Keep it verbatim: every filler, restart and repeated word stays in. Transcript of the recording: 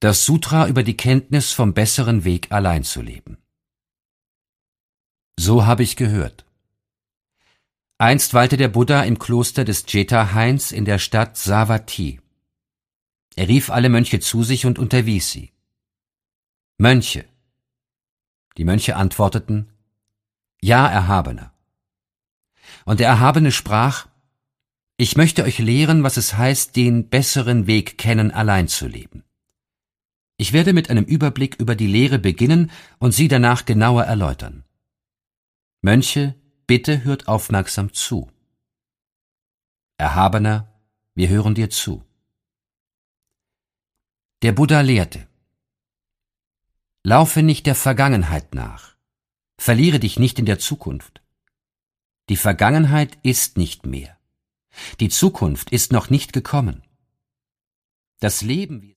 Das Sutra über die Kenntnis vom besseren Weg, allein zu leben. So habe ich gehört. Einst weilte der Buddha im Kloster des Jeta-Hains in der Stadt Savatthi. Er rief alle Mönche zu sich und unterwies sie. Mönche. Die Mönche antworteten, Ja, Erhabener. Und der Erhabene sprach, Ich möchte euch lehren, was es heißt, den besseren Weg kennen, allein zu leben. Ich werde mit einem Überblick über die Lehre beginnen und sie danach genauer erläutern. Mönche, bitte hört aufmerksam zu. Erhabener, wir hören dir zu. Der Buddha lehrte: Laufe nicht der Vergangenheit nach, verliere dich nicht in der Zukunft. Die Vergangenheit ist nicht mehr. Die Zukunft ist noch nicht gekommen. Das Leben